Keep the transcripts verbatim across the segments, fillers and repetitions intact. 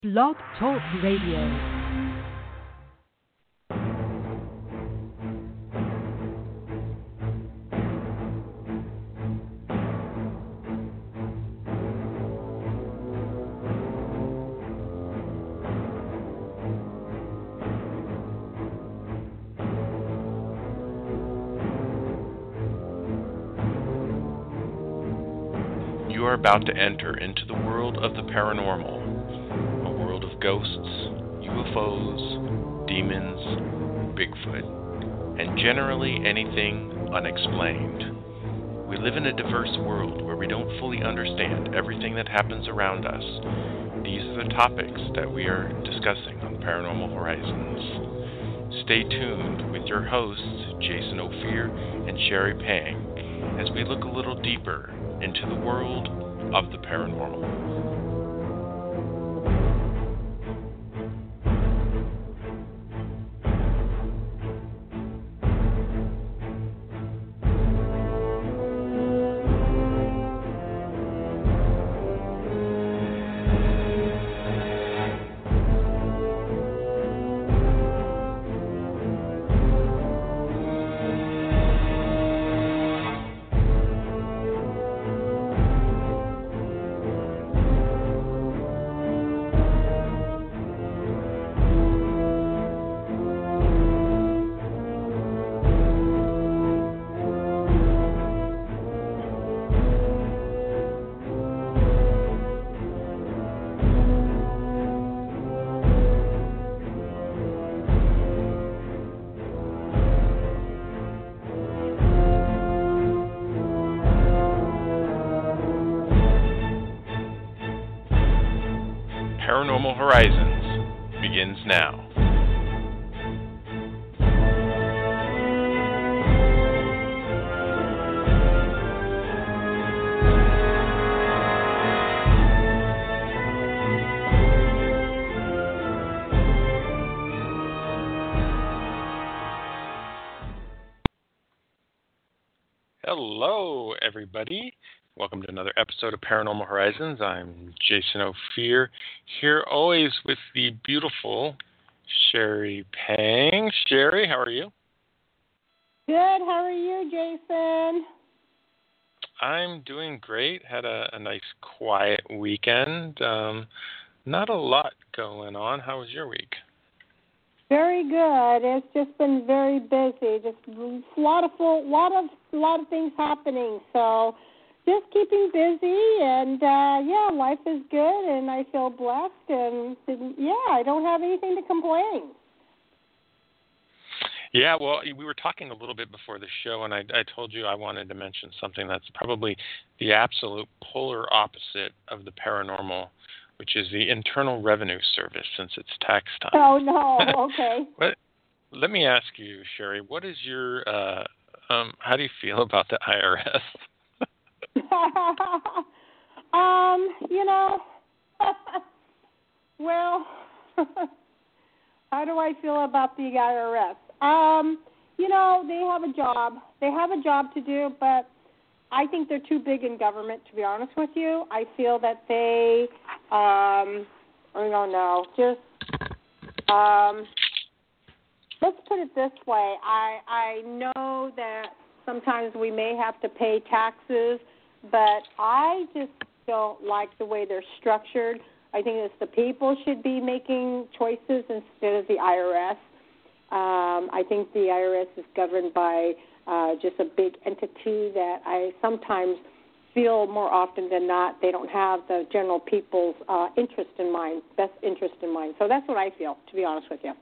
Blog Talk Radio. You are about to enter into the world of the paranormal, a world of ghosts, U F Os, demons, Bigfoot, and generally anything unexplained. We live in a diverse world where we don't fully understand everything that happens around us. These are the topics that we are discussing on Paranormal Horizons. Stay tuned with your hosts, Jason Ophir and Sherry Pang, as we look a little deeper into the world of the paranormal. Paranormal Horizons begins now. Hello, everybody. Welcome to another episode of Paranormal Horizons. I'm Jason Ophir, here always with the beautiful Sherry Pang. Sherry, how are you? Good. How are you, Jason? I'm doing great. Had a, a nice, quiet weekend. Um, not a lot going on. How was your week? Very good. It's just been very busy. Just a lot of full, lot of lot of things happening. So. Just keeping busy, and uh, yeah, life is good, and I feel blessed, and, and yeah, I don't have anything to complain. Yeah, well, we were talking a little bit before the show, and I, I told you I wanted to mention something that's probably the absolute polar opposite of the paranormal, which is the Internal Revenue Service, since it's tax time. Oh, no, okay. But let me ask you, Sherry, what is your, uh, um, how do you feel about the I R S? um, you know, well, how do I feel about the I R S? Um, you know, they have a job. They have a job to do, but I think they're too big in government, to be honest with you. I feel that they, um, I don't know, just, um, let's put it this way. I, I know that sometimes we may have to pay taxes, but I just don't like the way they're structured. I think it's the people should be making choices instead of the I R S. Um, I think the I R S is governed by uh, just a big entity that I sometimes feel more often than not they don't have the general people's uh, interest in mind, best interest in mind. So that's what I feel, to be honest with you.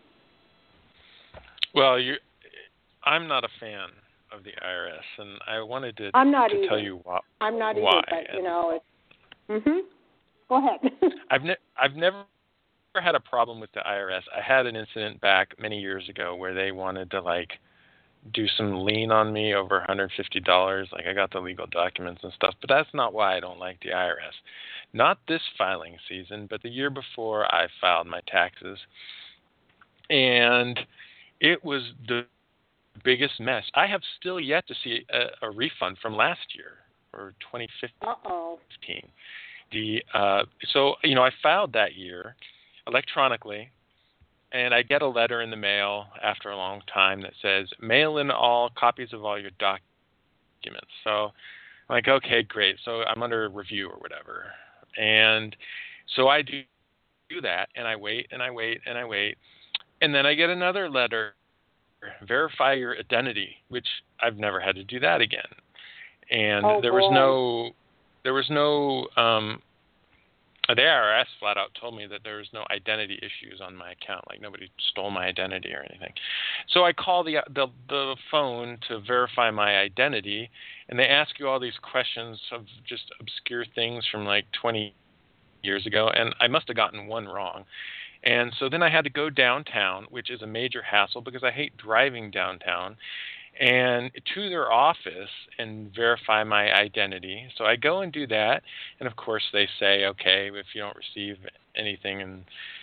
Well, you, I'm not a fan of the I R S, and I wanted to, I'm not to either. tell you why. I'm not why. either, but, you know, it's... Mm-hmm. Go ahead. I've, ne- I've never had a problem with the I R S. I had an incident back many years ago where they wanted to, like, do some lien on me over one hundred fifty dollars. Like, I got the legal documents and stuff, but that's not why I don't like the I R S. Not this filing season, but the year before I filed my taxes. And it was the biggest mess. I have still yet to see a, a refund from last year, or twenty fifteen. Uh-oh. The uh, so you know I filed that year electronically, and I get a letter in the mail after a long time that says mail in all copies of all your documents. So I'm like, okay, great. So I'm under review or whatever, and so I do do that, and I wait and I wait and I wait, and then I get another letter, verify your identity, which I've never had to do that again. And oh, there boy. was no, there was no, um, the I R S flat out told me that there was no identity issues on my account, like nobody stole my identity or anything. So I call the the, the phone to verify my identity, and they ask you all these questions of just obscure things from like twenty years ago, and I must have gotten one wrong. And so then I had to go downtown, which is a major hassle because I hate driving downtown, and to their office and verify my identity. So I go and do that, and of course they say, okay, if you don't receive anything in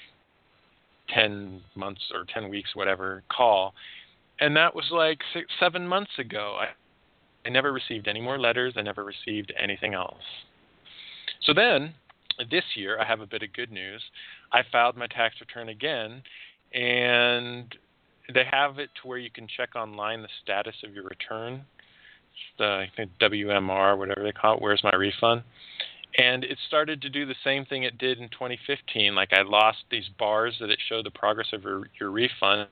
ten months or ten weeks, whatever, call. And that was like six, seven months ago. I, I never received any more letters. I never received anything else. So then, this year, I have a bit of good news. I filed my tax return again, and they have it to where you can check online the status of your return, the I think W M R, whatever they call it, where's my refund? And it started to do the same thing it did in twenty fifteen. Like I lost these bars that it showed the progress of your, your refund,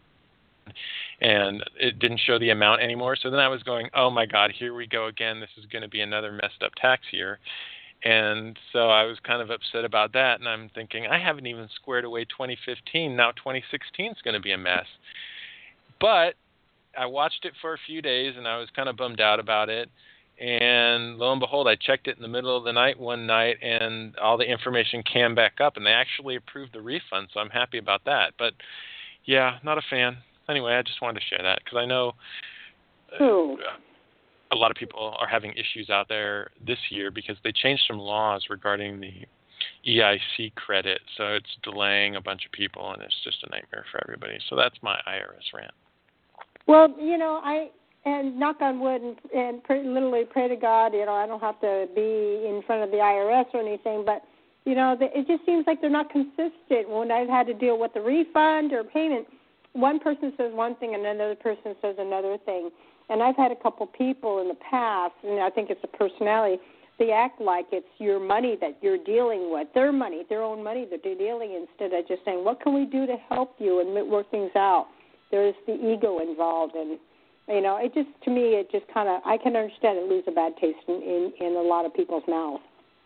and it didn't show the amount anymore. So then I was going, oh my God, here we go again. This is going to be another messed up tax year. And so I was kind of upset about that, and I'm thinking, I haven't even squared away twenty fifteen. Now twenty sixteen is going to be a mess. But I watched it for a few days, and I was kind of bummed out about it. And lo and behold, I checked it in the middle of the night one night, and all the information came back up, and they actually approved the refund, so I'm happy about that. But, yeah, not a fan. Anyway, I just wanted to share that because I know Ooh. a lot of people are having issues out there this year because they changed some laws regarding the E I C credit, so it's delaying a bunch of people, and it's just a nightmare for everybody. So that's my I R S rant. Well, you know, I and knock on wood and, and pray, literally pray to God, you know, I don't have to be in front of the I R S or anything, but, you know, the, it just seems like they're not consistent. When I've had to deal with the refund or payment, one person says one thing and another person says another thing. And I've had a couple people in the past, and I think it's a personality, they act like it's your money that you're dealing with, their money, their own money that they're dealing, instead of just saying, what can we do to help you and work things out? There's the ego involved, and, you know, it just, to me, it just kind of, I can understand it leaves a bad taste in, in, in a lot of people's mouths.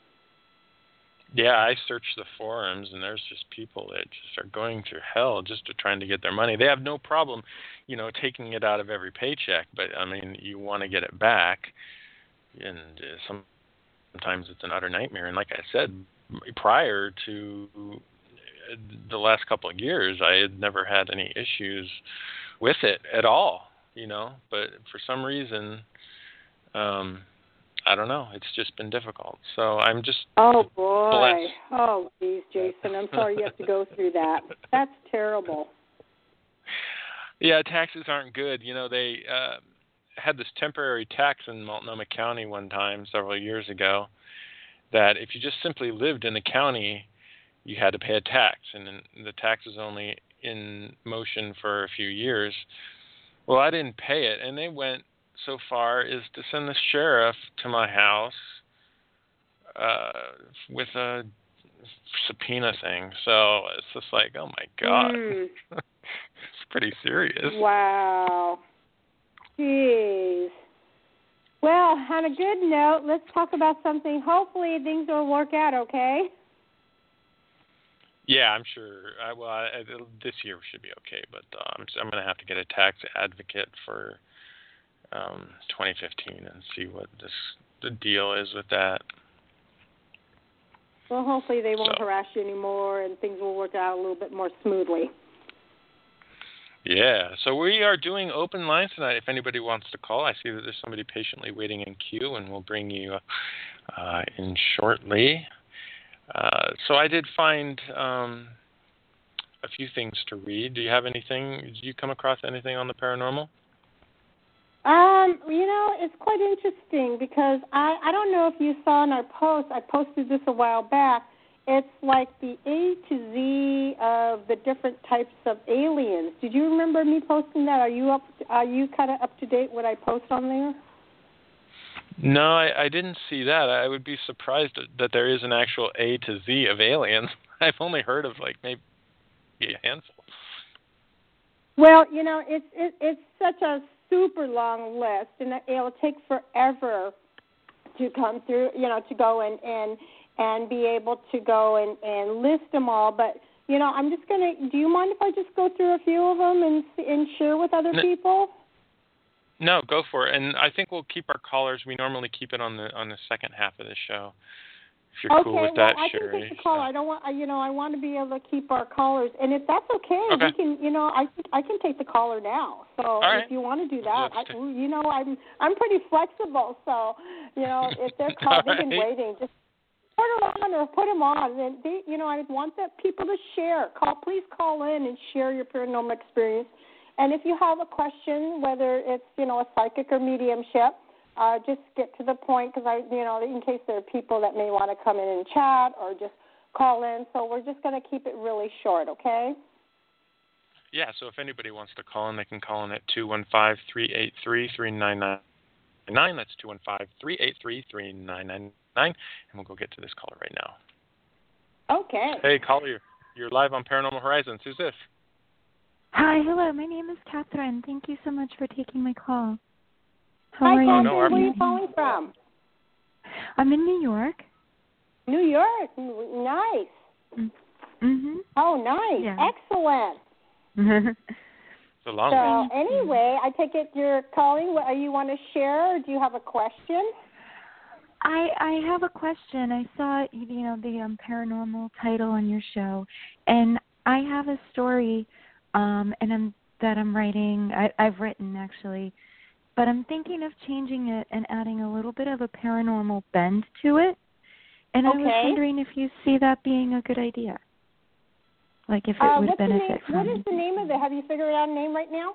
Yeah, I search the forums, and there's just people that just are going through hell just to trying to get their money. They have no problem, you know, taking it out of every paycheck, but, I mean, you want to get it back, and uh, some, sometimes it's an utter nightmare. And like I said, prior to the last couple of years, I had never had any issues with it at all, you know, but for some reason, um, I don't know, it's just been difficult. So I'm just Oh, boy. blessed. Oh, geez, Jason, I'm sorry you have to go through that. That's terrible. Yeah, taxes aren't good. You know, they uh, had this temporary tax in Multnomah County one time several years ago that if you just simply lived in the county, you had to pay a tax, and the tax was only in motion for a few years. Well, I didn't pay it, and they went so far as to send the sheriff to my house uh, with a subpoena thing. So it's just like, oh my God, Mm. it's pretty serious. Wow. Jeez. Well, on a good note, let's talk about something. Hopefully things will work out okay. Yeah, I'm sure. I, well, I, this year should be okay, but uh, I'm, I'm going to have to get a tax advocate for um, twenty fifteen and see what this the deal is with that. Well, hopefully they won't So. harass you anymore and things will work out a little bit more smoothly. Yeah, so we are doing open lines tonight. If anybody wants to call, I see that there's somebody patiently waiting in queue, and we'll bring you uh, in shortly. Uh, so I did find um, a few things to read. Do you have anything? Did you come across anything on the paranormal? Um, you know, it's quite interesting because I, I don't know if you saw in our post, I posted this a while back. It's like the A to Z of the different types of aliens. Did you remember me posting that? Are you up? Are you kind of up to date what I post on there? No, I, I didn't see that. I would be surprised that there is an actual A to Z of aliens. I've only heard of like maybe a handful. Well, you know, it's it, it's such a super long list, and it'll take forever to come through. You know, to go and and and be able to go and and list them all. But you know, I'm just gonna. Do you mind if I just go through a few of them and and share with other no, people? No, go for it. And I think we'll keep our callers. We normally keep it on the on the second half of the show. If you're okay, cool with well, that, I Sherry. can take the caller. So. I don't want, you know, I want to be able to keep our callers, and if that's okay, okay. we can, you know, I I can take the caller now. So All right. if you want to do that, I, t- you know, I'm I'm pretty flexible. So you know, if they're called, they've been right. waiting. Just put them on or put them on, and they, you know, I want that people to share. Call, please call in and share your paranormal experience. And if you have a question, whether it's, you know, a psychic or mediumship, uh, just get to the point because, I, you know, in case there are people that may want to come in and chat or just call in. So we're just going to keep it really short, okay? Yeah, so if anybody wants to call in, they can call in at two one five, three eight three, three nine nine nine. That's two one five, three eight three, three nine nine nine. And we'll go get to this caller right now. Okay. Hey, caller, you're, you're live on Paranormal Horizons. Who's this? Hi, hello. My name is Catherine. Thank you so much for taking my call. How Hi, are Catherine. you? No, Where are you calling from? I'm in New York. New York. Nice. Mhm. Oh, nice. Yeah. Excellent. It's a long So way. anyway, I take it you're calling. What, you want to share, or do you have a question? I I have a question. I saw you know the um, paranormal title on your show, and I have a story, um, and I'm that I'm writing. I, I've written actually, but I'm thinking of changing it and adding a little bit of a paranormal bend to it. And Okay. I was wondering if you see that being a good idea, like if it Uh, would what's the benefit name, from what it. is the name of it? Have you figured out a name right now?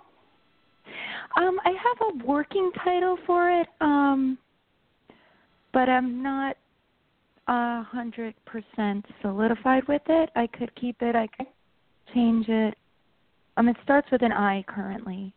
Um, I have a working title for it, um, but I'm not a hundred percent solidified with it. I could keep it. I could change it. Um, it starts with an I currently.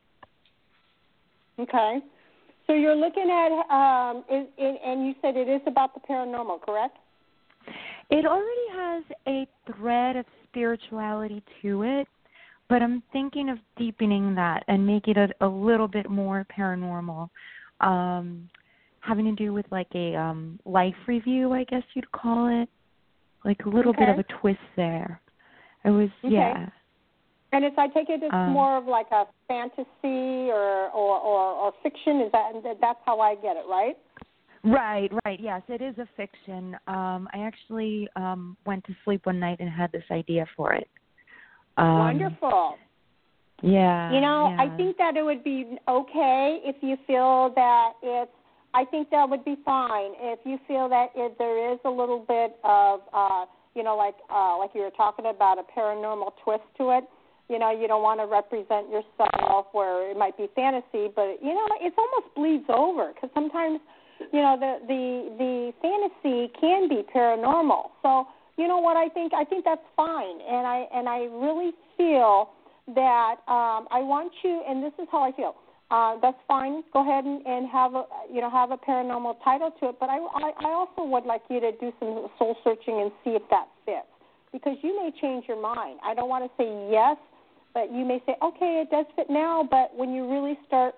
Okay. So you're looking at, um, is, is, and you said it is about the paranormal, correct? It already has a thread of spirituality to it, but I'm thinking of deepening that and make it a, a little bit more paranormal, um, having to do with like a um, life review, I guess you'd call it, like a little Okay. bit of a twist there. It was, Okay. yeah. And if I take it, it's Um, more of like a fantasy or, or, or, or fiction. Is that that's how I get it, right? Right, right. Yes, it is a fiction. Um, I actually um, went to sleep one night and had this idea for it. Um, Wonderful. Yeah. You know, yeah. I think that it would be okay if you feel that it's, I think that would be fine. If you feel that it, there is a little bit of, uh, you know, like uh, like you were talking about, a paranormal twist to it, you know, you don't want to represent yourself where it might be fantasy, but, you know, it almost bleeds over because sometimes, you know, the, the, the fantasy can be paranormal. So, you know what, I think I think that's fine, and I and I really feel that um, I want you, and this is how I feel. Uh, that's fine. Go ahead and, and have a you know have a paranormal title to it. But I, I I also would like you to do some soul searching and see if that fits, because you may change your mind. I don't want to say yes, but you may say okay, it does fit now. But when you really start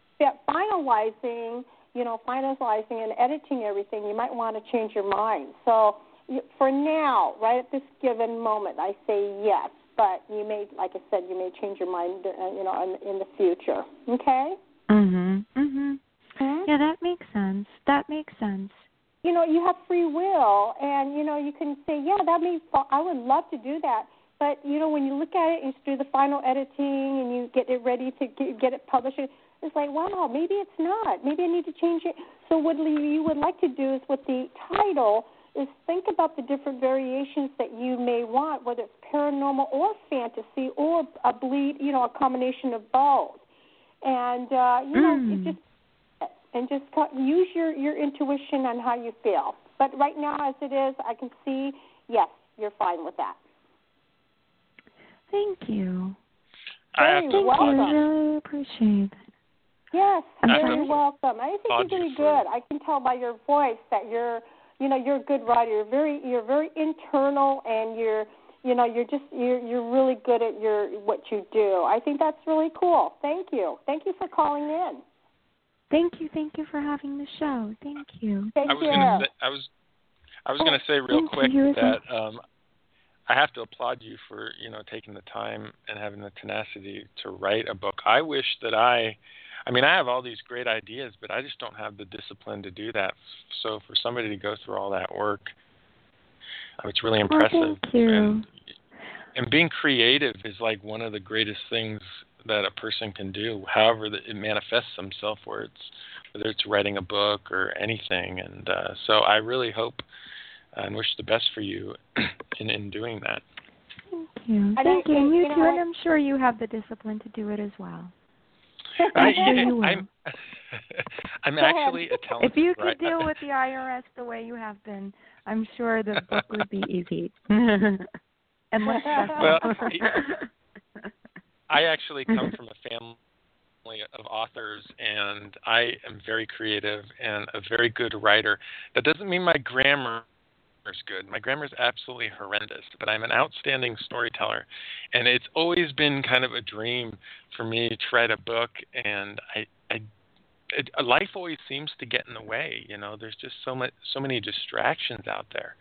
finalizing, you know, finalizing and editing everything, you might want to change your mind. So for now, right at this given moment, I say yes. But you may, like I said, you may change your mind, uh, you know, in, in the future. Okay? Mhm. Mhm. Hmm? Yeah, that makes sense. That makes sense. You know, you have free will, and you know, you can say, yeah, that may. I would love to do that. But you know, when you look at it, and you do the final editing, and you get it ready to get, get it published. It's like, wow, maybe it's not. Maybe I need to change it. So what you would like to do is with the title is think about the different variations that you may want, whether it's paranormal or fantasy or a bleed, you know, a combination of both. and uh, you know, Mm. you just and just co- use your your intuition on how you feel. But right now, as it is, I can see yes, you're fine with that. Thank you. I have Very to Thank welcome. you. I really appreciate it. Yes, I'm very sorry? welcome. I think Applaud you're you really for good. I can tell by your voice that you're, you know, you're a good writer. You're very, you're very internal, and you're, you know, you're just, you're, you're really good at your what you do. I think that's really cool. Thank you. Thank you for calling in. Thank you. Thank you for having the show. Thank you. Take I was care. gonna say, I was I was gonna say real Thank quick you as well. that um, I have to applaud you for you know taking the time and having the tenacity to write a book. I wish that I, I mean, I have all these great ideas, but I just don't have the discipline to do that. So for somebody to go through all that work, um, it's really Well, impressive. thank you. And, and being creative is like one of the greatest things that a person can do. However, that it manifests themselves, where it's whether it's writing a book or anything. And uh, so I really hope and wish the best for you in, in doing that. Thank you. I Thank think- you. And you you know too. what? And I'm sure you have the discipline to do it as well. I, I'm sure you will. I'm, I'm Go ahead. actually a talented If you could writer. deal with the I R S the way you have been, I'm sure the book would be easy. and less Well, stressful. I actually come from a family of authors, and I am very creative and a very good writer. That doesn't mean my grammar is good. My grammar is absolutely horrendous, but I'm an outstanding storyteller, and it's always been kind of a dream for me to write a book. And I, I, it, life always seems to get in the way. You know, there's just so much, so many distractions out there.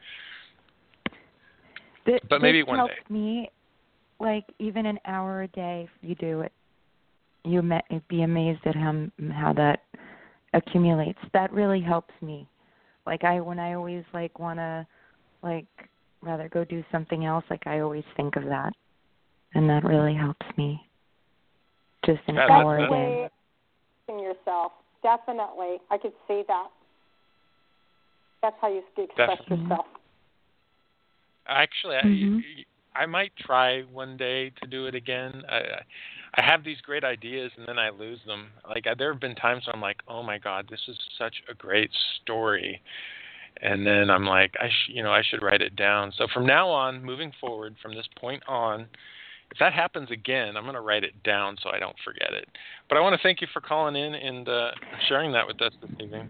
Th- But maybe this one helps day. me, like even an hour a day, if you do it, you ma- you'd be amazed at how how that accumulates. That really helps me. Like I, when I always like want to, like rather go do something else, like I always think of that, and that really helps me. Just an Yeah, hour that's- a Way day. of expressing yourself. Definitely, I could see that. That's how you express Definitely. yourself. Actually, Mhm. I, I might try one day to do it again. I, I have these great ideas, and then I lose them. Like I, there have been times when I'm like, "Oh my God, this is such a great story," and then I'm like, "I, sh- you know, I should write it down." So from now on, moving forward, from this point on, if that happens again, I'm going to write it down so I don't forget it. But I want to thank you for calling in and uh, sharing that with us this evening.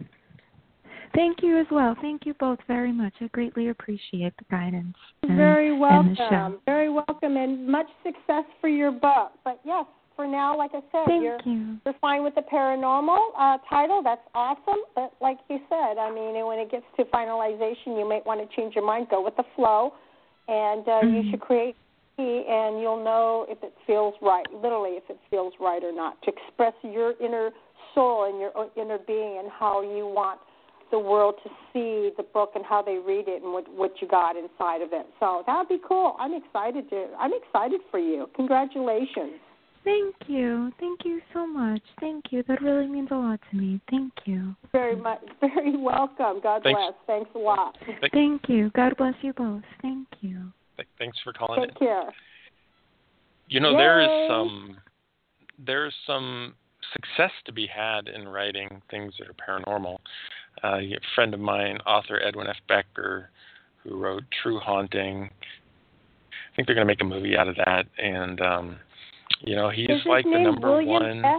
Thank you as well. Thank you both very much. I greatly appreciate the guidance. And, Very and the show. welcome. Very welcome, and much success for your book. But yes, for now, like I said, Thank you're you. you're fine with the paranormal uh, title. That's awesome. But like you said, I mean, when it gets to finalization, you might want to change your mind, go with the flow, and uh, Mhm. you should create, and you'll know if it feels right. Literally, if it feels right or not. To express your inner soul and your inner being and how you want the world to see the book and how they read it and what, what you got inside of it. So that would be cool. I'm excited to. I'm excited for you. Congratulations. Thank you. Thank you so much. Thank you. That really means a lot to me. Thank you. Very much. Very welcome. God Thanks. bless. Thanks a lot. Thank- Thank you. God bless you both. Thank you. th- Thanks for calling in. Take care. You know, there Yay. is some there's some success to be had in writing things that are paranormal. Uh, a friend of mine, author Edwin F. Becker, who wrote True Haunting. I think they're going to make a movie out of that, and um, you know, he's Is his like the name number William one. Beck?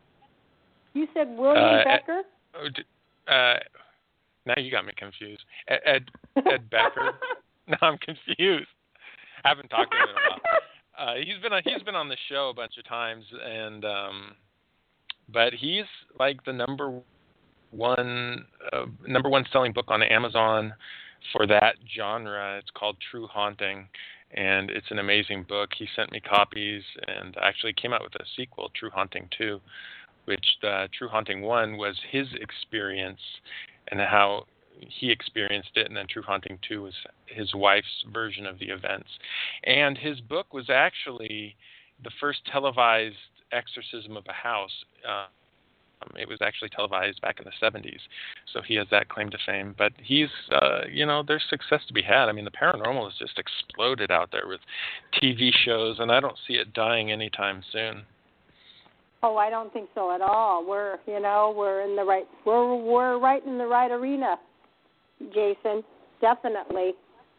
You said William Uh, Becker? Oh, d- Uh, now you got me confused. Ed Ed, Ed Becker. No, I'm confused. I haven't talked to him in a while. Uh, he's been on, he's been on the show a bunch of times, and um, but he's like the number one uh, number one selling book on Amazon for that genre. It's called True Haunting, and it's an amazing book. He sent me copies, and actually came out with a sequel, True Haunting two, which uh, True Haunting one was his experience and how he experienced it, and then True Haunting two was his wife's version of the events. And his book was actually the first televised exorcism of a house. Uh, um, it was actually televised back in the seventies, so he has that claim to fame. But he's, uh, you know, there's success to be had. I mean, the paranormal has just exploded out there with T V shows, and I don't see it dying anytime soon. Oh, I don't think so at all. We're, you know, we're in the right, we're we're right in the right arena, Jason. Definitely.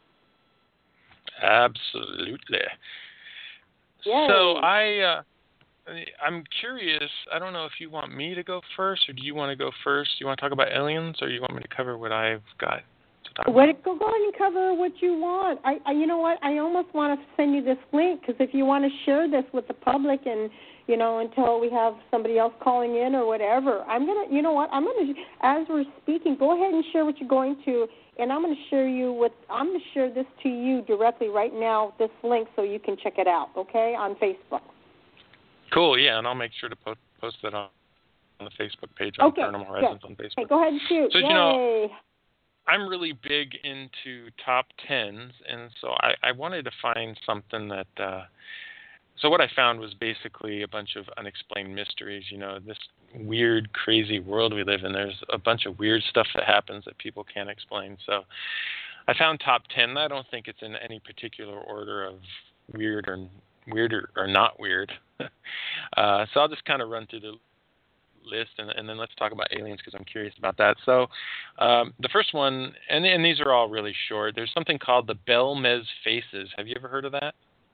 Absolutely. Yay. So I, uh, I'm curious. I don't know if you want me to go first, or do you want to go first? Do you want to talk about aliens, or you want me to cover what I've got to talk What, about? go go ahead and cover what you want. I, I, you know what? I almost want to send you this link because if you want to share this with the public and, you know, until we have somebody else calling in or whatever, I'm gonna, you know what? I'm gonna, as we're speaking, go ahead and share what you're going to, and I'm gonna share you with, I'm gonna share this to you directly right now, this link, so you can check it out. Okay, on Facebook. Cool. Yeah, and I'll make sure to post post that on, on the Facebook page on Okay. Paranormal Residence Good. on Facebook. Okay, go ahead and shoot. So Yay. you know, I'm really big into top tens, and so I, I wanted to find something that. Uh, so what I found was basically a bunch of unexplained mysteries. You know, this weird, crazy world we live in. There's a bunch of weird stuff that happens that people can't explain. So I found top ten. I don't think it's in any particular order of weird or weird or, or not weird. uh, so I'll just kind of run through the list, and, and then let's talk about aliens because I'm curious about that. So um, the first one, and, and these are all really short, there's something called the Belmez Faces. Have you ever heard of that?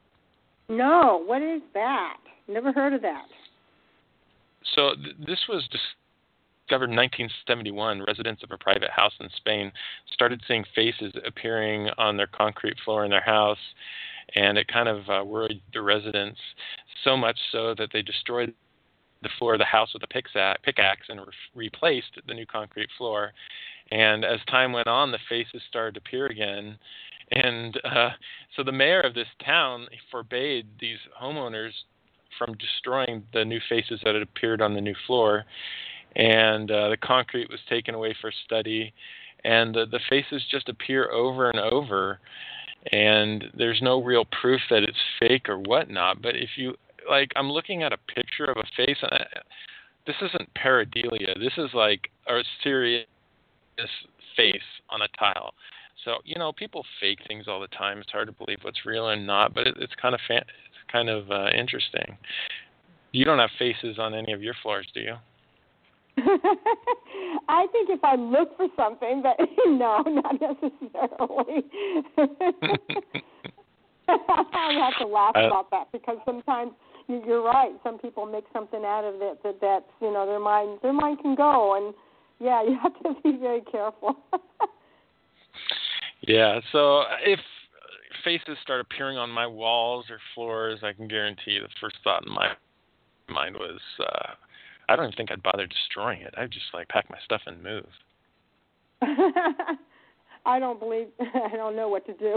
No, what is that? Never heard of that. So th- this was discovered in nineteen seventy-one. Residents of a private house in Spain started seeing faces appearing on their concrete floor in their house, and it kind of uh, worried the residents so much so that they destroyed the floor of the house with a pickaxe and re- replaced the new concrete floor. And as time went on, the faces started to appear again. And uh, so the mayor of this town forbade these homeowners from destroying the new faces that had appeared on the new floor. And uh, the concrete was taken away for study. And the, the faces just appear over and over. And there's no real proof that it's fake or whatnot. But if you like, I'm looking at a picture of a face, and I, this isn't pareidolia. This is like a serious face on a tile. So, you know, people fake things all the time. It's hard to believe what's real and not, but it, it's kind of fan, it's kind of uh, interesting. You don't have faces on any of your floors, do you? I think if I look for something, but no, not necessarily. I have to laugh uh, about that because sometimes you're right. Some people make something out of it that that's, you know, their mind their mind can go, and yeah, you have to be very careful. Yeah, so if faces start appearing on my walls or floors, I can guarantee you the first thought in my mind was, uh, I don't even think I'd bother destroying it. I'd just like pack my stuff and move. I don't believe, I don't know what to do.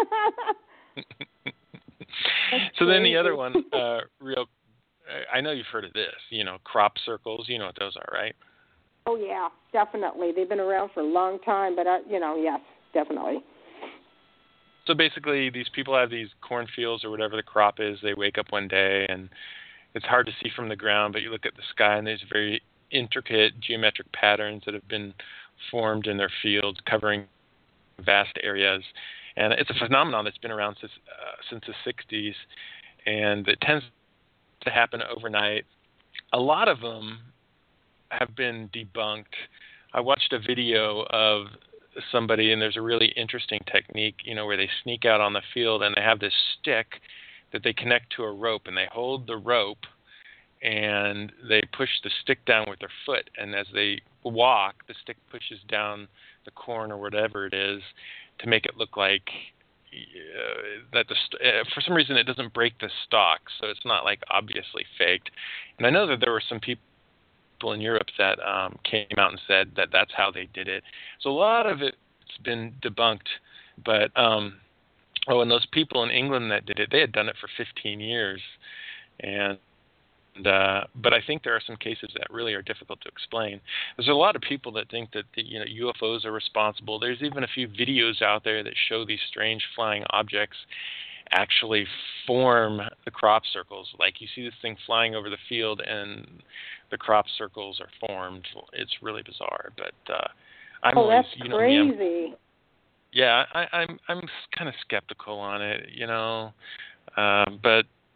So then the other one, uh, real, I know you've heard of this, you know, crop circles. You know what those are, right? Oh, yeah, definitely. They've been around for a long time, but, uh, you know, yes, definitely. So basically these people have these cornfields or whatever the crop is. They wake up one day and it's hard to see from the ground, but you look at the sky and there's very intricate geometric patterns that have been formed in their fields covering vast areas. And it's a phenomenon that's been around since, uh, since the sixties, and it tends to happen overnight. A lot of them have been debunked. I watched a video of somebody, and there's a really interesting technique, you know, where they sneak out on the field and they have this stick that they connect to a rope, and they hold the rope and they push the stick down with their foot, and as they walk, the stick pushes down the corn or whatever it is to make it look like uh, that the st- uh, for some reason it doesn't break the stalk, so it's not like obviously faked. And I know that there were some people in Europe that um, came out and said that that's how they did it. So a lot of it's been debunked, but um, oh, and those people in England that did it, they had done it for fifteen years, and uh, but I think there are some cases that really are difficult to explain. There's a lot of people that think that the, you know, U F Os are responsible. There's even a few videos out there that show these strange flying objects actually form the crop circles. Like you see this thing flying over the field and the crop circles are formed. It's really bizarre, but uh, I'm oh, always, that's you know, crazy. me, I'm, yeah, I, I'm I'm kind of skeptical on it, you know, um, but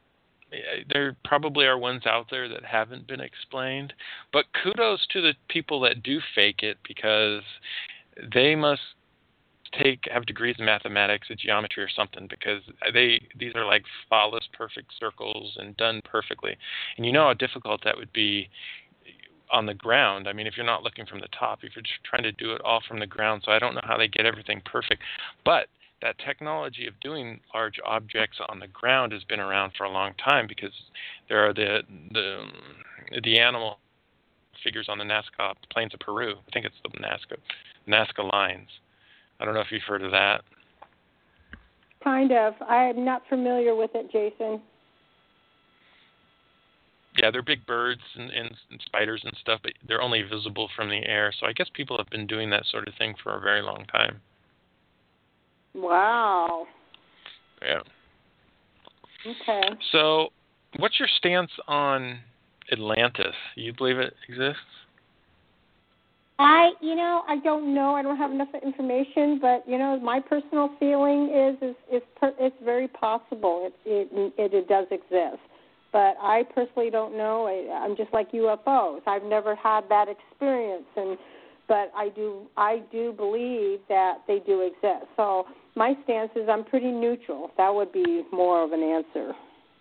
there probably are ones out there that haven't been explained, but kudos to the people that do fake it, because they must take have degrees in mathematics or geometry or something, because they these are like flawless, perfect circles and done perfectly. And you know how difficult that would be on the ground. I mean, if you're not looking from the top, if you're just trying to do it all from the ground. So I don't know how they get everything perfect, but that technology of doing large objects on the ground has been around for a long time, because there are the the the animal figures on the Nazca Plains of Peru. I think it's the Nazca Nazca lines. I don't know if you've heard of that. Kind of. I'm not familiar with it, Jason. Yeah, they're big birds and, and, and spiders and stuff, but they're only visible from the air. So I guess people have been doing that sort of thing for a very long time. Wow. Yeah. Okay. So what's your stance on Atlantis? You believe it exists? I, you know, I don't know. I don't have enough information, but you know, my personal feeling is, is, is per, it's very possible. It, it, it, it does exist, but I personally don't know. I, I'm just like U F Os. I've never had that experience, and but I do, I do believe that they do exist. So my stance is I'm pretty neutral. That would be more of an answer.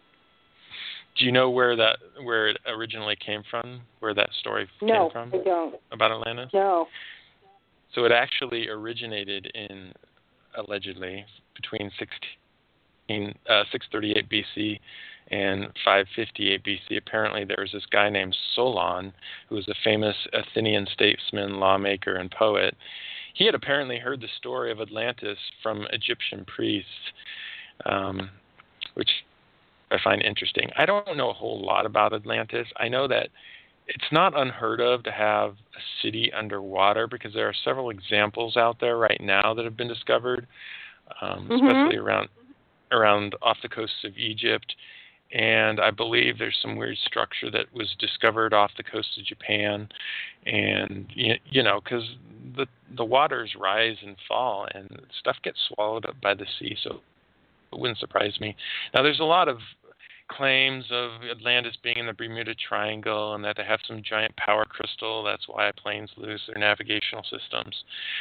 Do you know where that where it originally came from? Where that story no, came from? No, I don't. About Atlantis? No. So it actually originated in, allegedly, between sixteen, uh, six thirty-eight B C and five fifty-eight B C. Apparently there was this guy named Solon, who was a famous Athenian statesman, lawmaker, and poet. He had apparently heard the story of Atlantis from Egyptian priests, um, which I find interesting. I don't know a whole lot about Atlantis. I know that it's not unheard of to have a city underwater, because there are several examples out there right now that have been discovered, um, mm-hmm. especially around around off the coasts of Egypt. And I believe there's some weird structure that was discovered off the coast of Japan. And, you, you know, because the, the waters rise and fall and stuff gets swallowed up by the sea, so it wouldn't surprise me. Now, there's a lot of claims of Atlantis being in the Bermuda Triangle and that they have some giant power crystal. That's why planes lose their navigational systems.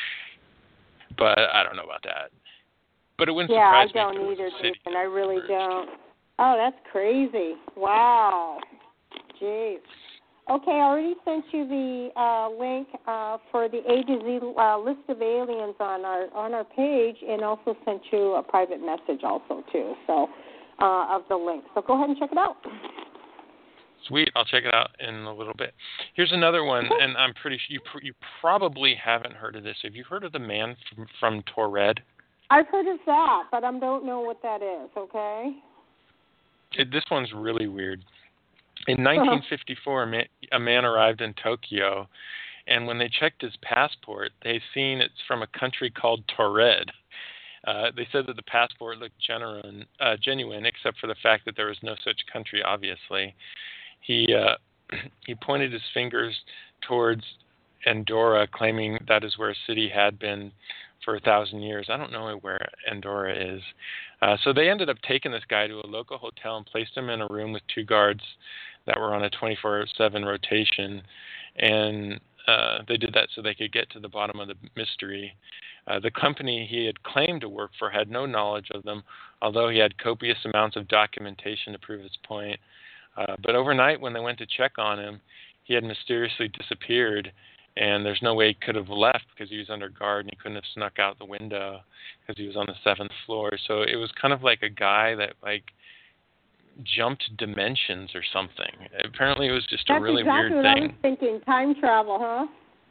But I don't know about that. But it wouldn't yeah, surprise me. Yeah, I don't either, Jason. I really don't. Oh, that's crazy. Wow. Jeez. Okay, I already sent you the uh, link uh, for the A to Z uh, list of aliens on our on our page, and also sent you a private message also too. So uh, of the link. So go ahead and check it out. Sweet, I'll check it out in a little bit. Here's another one, okay. And I'm pretty sure you pr- you probably haven't heard of this. Have you heard of the man from, from Taured? I've heard of that, but I don't know what that is. Okay. It, this one's really weird. In nineteen fifty-four, a man, a man arrived in Tokyo, and when they checked his passport, they seen it's from a country called Taured. Uh, they said that the passport looked genuine, uh, genuine, except for the fact that there was no such country, obviously. He uh, he pointed his fingers towards Andorra, claiming that is where a city had been for a thousand years. I don't know where Andorra is. Uh, so they ended up taking this guy to a local hotel and placed him in a room with two guards that were on a twenty-four seven rotation. And uh, they did that so they could get to the bottom of the mystery. Uh, the company he had claimed to work for had no knowledge of them, although he had copious amounts of documentation to prove his point. Uh, but overnight, when they went to check on him, he had mysteriously disappeared, and there's no way he could have left because he was under guard and he couldn't have snuck out the window because he was on the seventh floor. So it was kind of like a guy that like jumped dimensions or something. Apparently it was just That's a really exactly weird what thing. I was thinking. Time travel, huh?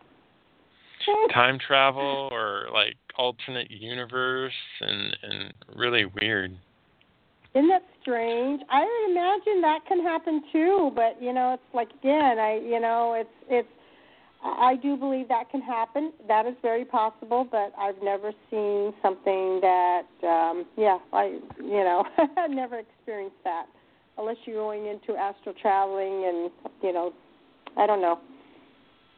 Time travel or like alternate universe and, and really weird. Isn't that strange? I would imagine that can happen too, but you know, it's like again, I you know, it's it's I do believe that can happen. That is very possible, but I've never seen something that um yeah, I you know, I've never experienced that. Unless you're going into astral traveling and you know, I don't know.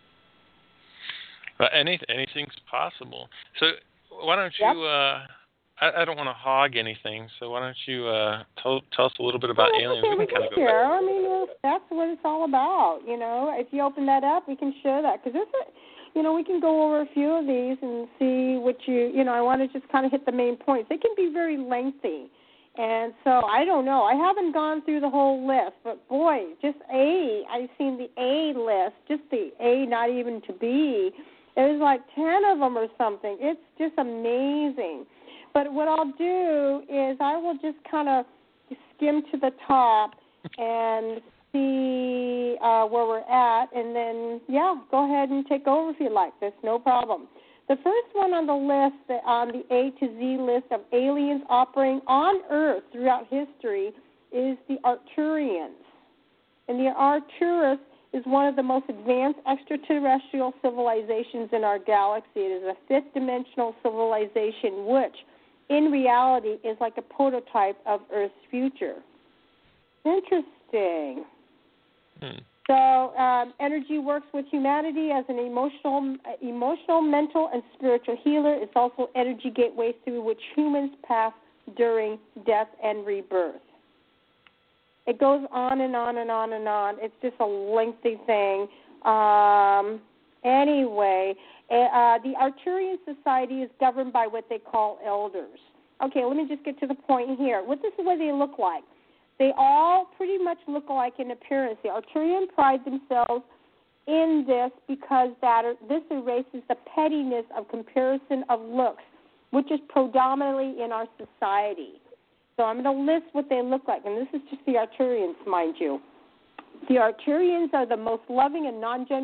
But any, anything's possible. So why don't you, yep. uh, I, I don't want to hog anything, so why don't you uh, tell, tell us a little bit about oh, aliens? okay, We we can kind can of go share. back. I mean, well, that's what it's all about, you know. If you open that up, we can share that. Because there's a, you know, we can go over a few of these and see what you, you know, I want to just kind of hit the main points. They can be very lengthy. And so I don't know. I haven't gone through the whole list, but boy, just A, I've seen the A list, just the A, not even to B. There's like ten of them or something. It's just amazing. But what I'll do is I will just kind of skim to the top and see uh, where we're at, and then, yeah, go ahead and take over if you like. That's no problem. The first one on the list, on the A to Z list of aliens operating on Earth throughout history, is the Arcturians. And the Arcturus is one of the most advanced extraterrestrial civilizations in our galaxy. It is a fifth-dimensional civilization which, in reality, is like a prototype of Earth's future. Interesting. Hmm. So um, energy works with humanity as an emotional, emotional, mental, and spiritual healer. It's also energy gateway through which humans pass during death and rebirth. It goes on and on and on and on. It's just a lengthy thing. Um, anyway, uh, the Arcturian society is governed by what they call elders. Okay, let me just get to the point here. What this is what they look like. They all pretty much look alike in appearance. The Arcturian pride themselves in this because that this erases the pettiness of comparison of looks, which is predominantly in our society. So I'm going to list what they look like, and this is just the Arcturians, mind you. The Arcturians are the most loving and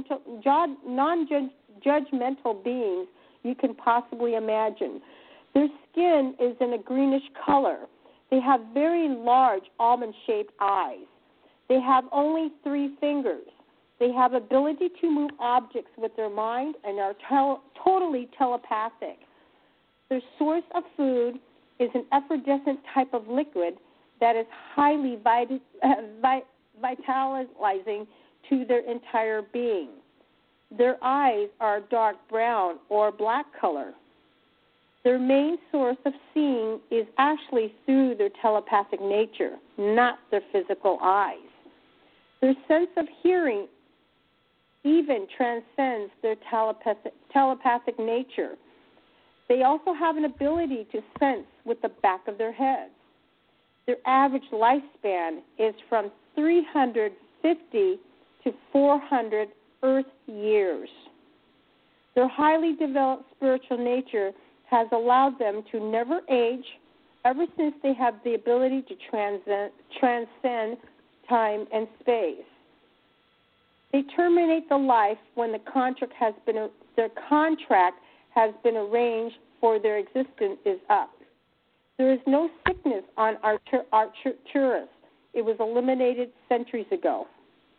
non-judgmental beings you can possibly imagine. Their skin is in a greenish color. They have very large almond-shaped eyes. They have only three fingers. They have ability to move objects with their mind and are tel- totally telepathic. Their source of food is an effervescent type of liquid that is highly vit- uh, vit- vitalizing to their entire being. Their eyes are dark brown or black color. Their main source of seeing is actually through their telepathic nature, not their physical eyes. Their sense of hearing even transcends their telepathic, telepathic nature. They also have an ability to sense with the back of their heads. Their average lifespan is from three hundred fifty to four hundred Earth years. Their highly developed spiritual nature has allowed them to never age ever since they have the ability to transcend, transcend time and space. They terminate the life when the contract has been their contract has been arranged for their existence is up. There is no sickness on Arctur- Arcturus. It was eliminated centuries ago.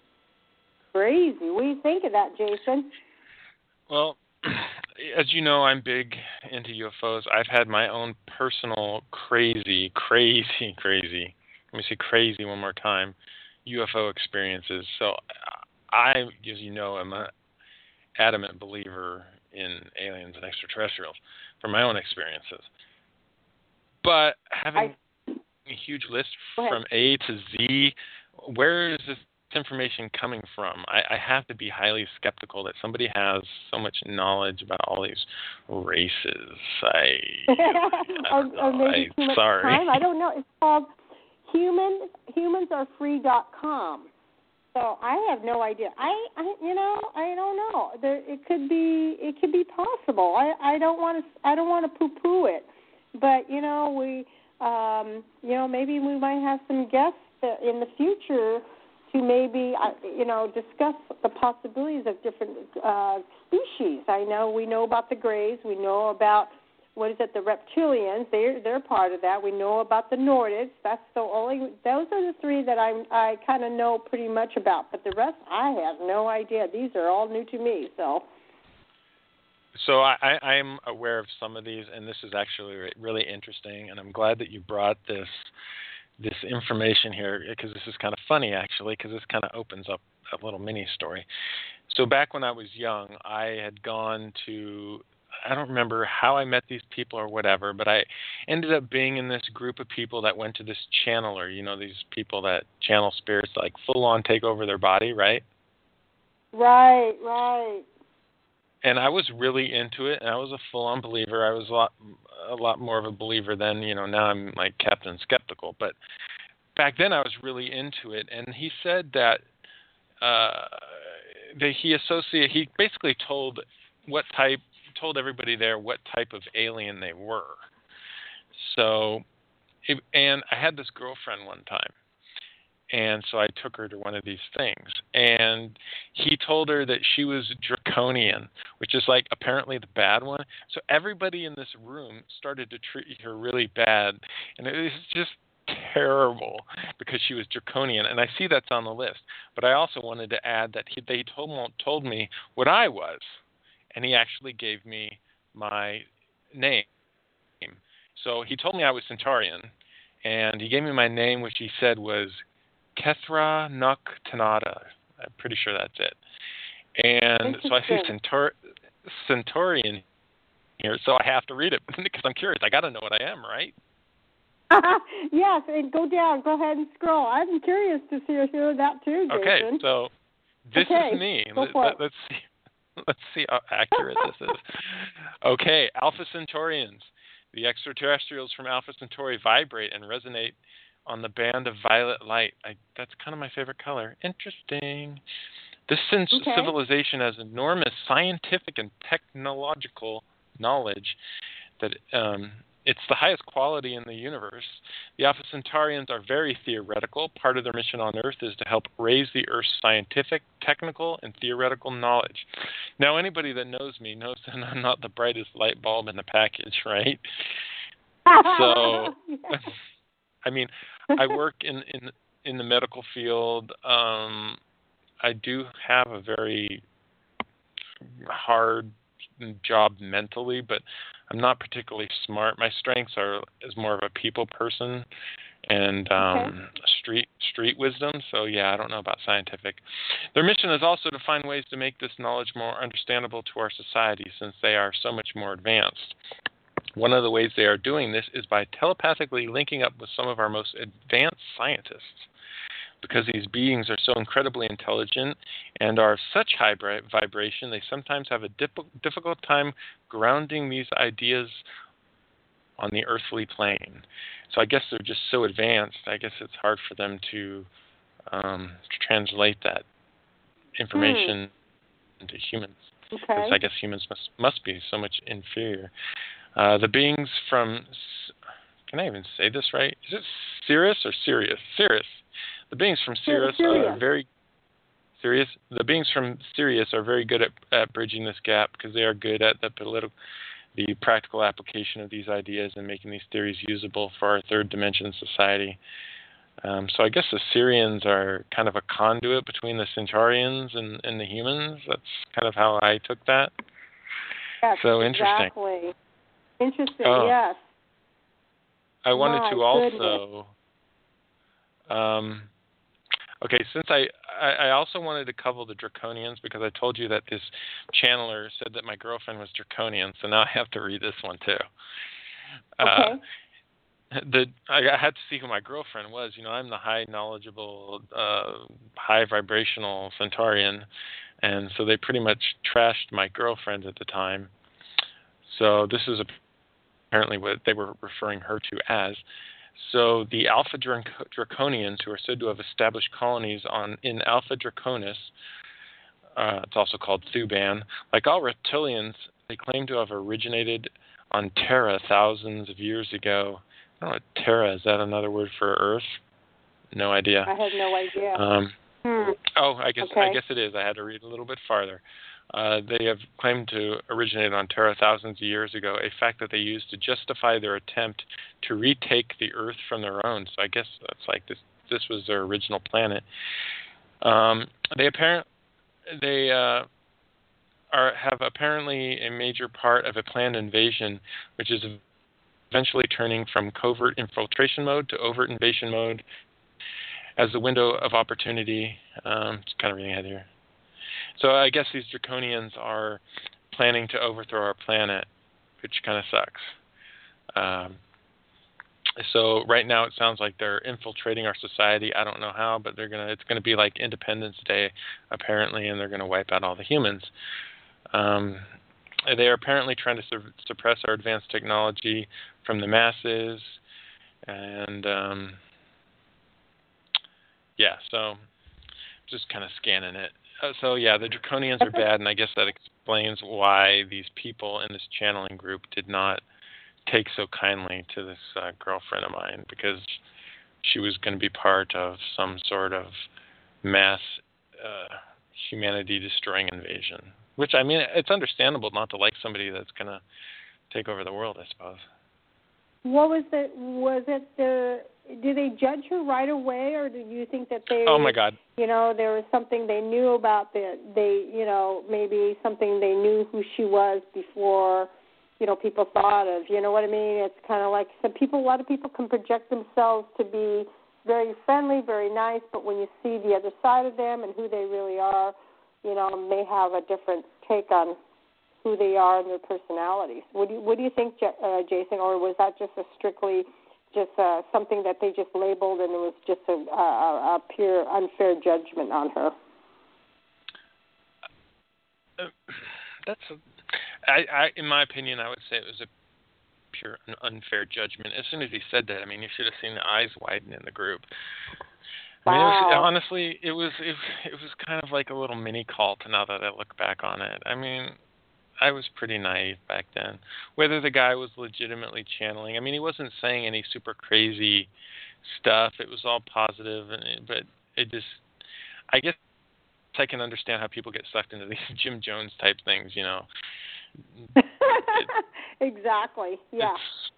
Crazy. What do you think of that, Jason? Well, as you know, I'm big into U F Os. I've had my own personal crazy, crazy, crazy, let me say crazy one more time, U F O experiences. So I, as you know, am an adamant believer in aliens and extraterrestrials from my own experiences. But having I, a huge list from A to Z, where is this information coming from? I, I have to be highly skeptical that somebody has so much knowledge about all these races. I, I or, or maybe I, too much sorry. time. I don't know. It's called human, humans are free dot com. So I have no idea. I, I you know, I don't know. There, it could be, it could be possible. I, I don't want to, I don't want to poo-poo it, but you know, we, um, you know, maybe we might have some guests in the future to maybe, uh, you know, discuss the possibilities of different uh, species. I know we know about the Greys. We know about, what is it, the reptilians. They're, they're part of that. We know about the Nordics. That's the only, those are the three that I'm, I kind of know pretty much about. But the rest, I have no idea. These are all new to me, so. So I, I, I'm aware of some of these, and this is actually really interesting, and I'm glad that you brought this this information here, because this is kind of funny, actually, because this kind of opens up a little mini story. So back when I was young, I had gone to, I don't remember how I met these people or whatever, but I ended up being in this group of people that went to this channeler, you know, these people that channel spirits, like full on take over their body, right? Right, right. And I was really into it, and I was a full on believer. I was a lot, a lot more of a believer then, you know, now I'm like Captain Skeptical, but back then I was really into it. And he said that, uh, that he associated, he basically told what type, told everybody there what type of alien they were. So, it, and I had this girlfriend one time, and so I took her to one of these things, and he told her that she was draconian, which is like apparently the bad one. So everybody in this room started to treat her really bad, and it was just terrible because she was draconian, and I see that's on the list. But I also wanted to add that he, they told, told me what I was, and he actually gave me my name. So he told me I was Centaurian, and he gave me my name, which he said was Kethra Nuk Tanada. I'm pretty sure that's it. And so I see Centaur- Centaurian here, so I have to read it because I'm curious. I got to know what I am, right? Yes, and go down. Go ahead and scroll. I'm curious to see hear that too, Jason. Okay, so this okay, is me. Go Let, for let, it. let's see. Let's see how accurate this is. Okay, Alpha Centaurians. The extraterrestrials from Alpha Centauri vibrate and resonate on the band of violet light. I, that's kind of my favorite color. Interesting. This okay. civilization has enormous scientific and technological knowledge that um, it's the highest quality in the universe. The Alpha Centaurians are very theoretical. Part of their mission on Earth is to help raise the Earth's scientific, technical, and theoretical knowledge. Now, anybody that knows me knows that I'm not the brightest light bulb in the package, right? So, I mean, I work in, in, in the medical field. Um, I do have a very hard job mentally, but I'm not particularly smart. My strengths are as more of a people person and um, okay. street street wisdom. So yeah, I don't know about scientific. Their mission is also to find ways to make this knowledge more understandable to our society, since they are so much more advanced. One of the ways they are doing this is by telepathically linking up with some of our most advanced scientists. Because these beings are so incredibly intelligent and are of such high vibration, they sometimes have a dip- difficult time grounding these ideas on the earthly plane. So I guess they're just so advanced, I guess it's hard for them to, um, to translate that information hmm. into humans. Okay. Because I guess humans must, must be so much inferior. Uh, the beings from, can I even say this right? Is it Sirius or Sirius? Sirius. The beings from Sirius are very serious. The beings from Sirius are very good at, at bridging this gap because they are good at the political, the practical application of these ideas and making these theories usable for our third dimension society. Um, so I guess the Sirians are kind of a conduit between the Centaurians and, and the humans. That's kind of how I took that. Yes, so interesting. Exactly. Interesting. Oh, yes. I wanted My to also. Um, Okay, since I, I, I also wanted to cover the Draconians because I told you that this channeler said that my girlfriend was Draconian, so now I have to read this one too. Okay. Uh, the I, I had to see who my girlfriend was. You know, I'm the high knowledgeable, uh, high vibrational Centaurian, and so they pretty much trashed my girlfriend at the time. So this is apparently what they were referring her to as. So the Alpha Draconians, who are said to have established colonies on in Alpha Draconis, uh, it's also called Thuban, like all reptilians, they claim to have originated on Terra thousands of years ago. I don't know what Terra, is that another word for Earth? No idea. I have no idea. Um, hmm. Oh, I guess okay. I guess it is. I had to read a little bit farther. Uh, they have claimed to originate on Terra thousands of years ago, a fact that they used to justify their attempt to retake the Earth from their own. So I guess that's like this. This was their original planet. Um, they apparent they uh, are have apparently a major part of a planned invasion, which is eventually turning from covert infiltration mode to overt invasion mode as the window of opportunity. Um, just kind of reading ahead here. So I guess these Draconians are planning to overthrow our planet which kind of sucks. Um, so right now it sounds like they're infiltrating our society. I don't know how, but they're gonna. It's gonna be like Independence Day, apparently, and they're gonna wipe out all the humans. Um, they are apparently trying to su- suppress our advanced technology from the masses, and um, yeah, so just kind of scanning it. Uh, so yeah, the Draconians are bad, and I guess that explains why these people in this channeling group did not take so kindly to this uh, girlfriend of mine, because she was going to be part of some sort of mass uh, humanity-destroying invasion. Which, I mean, it's understandable not to like somebody that's going to take over the world, I suppose. What was the, was it the, did they judge her right away, or do you think that they, oh my God, you know, there was something they knew about that, they, you know, maybe something they knew who she was before, you know, people thought of, you know what I mean? It's kind of like some people, a lot of people can project themselves to be very friendly, very nice, but when you see the other side of them and who they really are, you know, may have a different take on who they are and their personalities. What do you, what do you think, uh, Jason, or was that just a strictly just uh, something that they just labeled and it was just a, a, a pure unfair judgment on her? Uh, that's, a, I, I, in my opinion, I would say it was a pure unfair judgment. As soon as he said that, I mean, you should have seen the eyes widen in the group. I mean, Wow. it was, honestly, it was it, it was kind of like a little mini cult. Now that I look back on it, I mean, I was pretty naive back then. Whether the guy was legitimately channeling, I mean, he wasn't saying any super crazy stuff. It was all positive, and it, but it just, I guess I can understand how people get sucked into these Jim Jones type things, you know. it, exactly. Yeah.